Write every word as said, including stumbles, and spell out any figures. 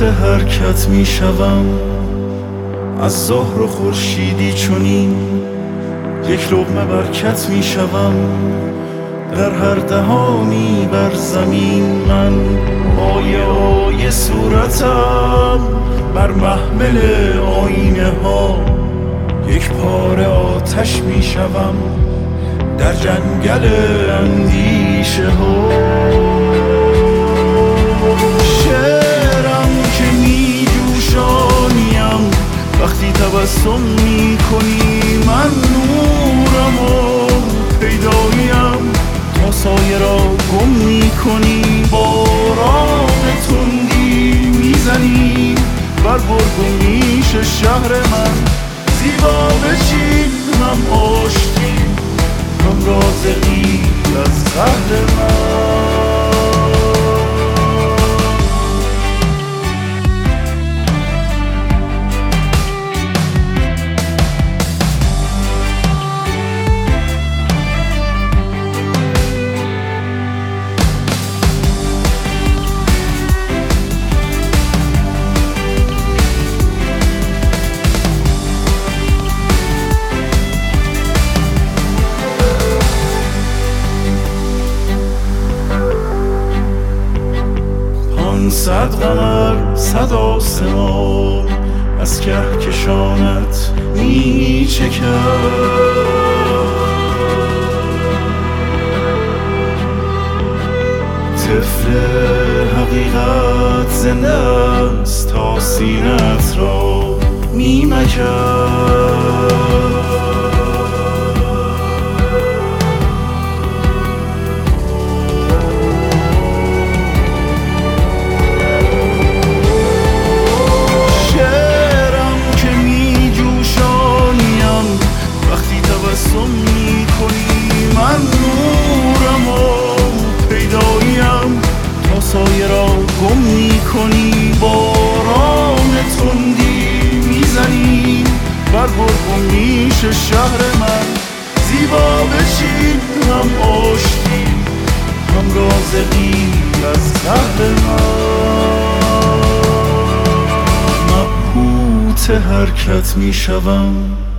مبهوت حرکت می شوم از ظهر و خورشیدی چنین، یک لقمه برکت می شوم در هر دهانی بر زمین. من آیه آیه صورتم بر محمل آینه ها، یک پاره آتش می شوم در جنگل اندیشه ها. شعرم که می جوشانیم وقتی تبسم می کنی، من نورم و پیداییم تا سایه را گم می کنی. باران تندی می زنی بر برگ و میش شهر من، زیبا بچین هم آشتی هم رازقی از قهر من. صد قمر صد آسمان از کهکشانت می چکد، طفل حقیقت زنده است تا سینت را می مکد. من نورم و پیداییم تا سایه را گم می کنی. باران تندی می زنی بر برگ و میش شهر من، زیبا بچین هم آشتی هم رازقی از قهر من. مبهوت حرکت می شوم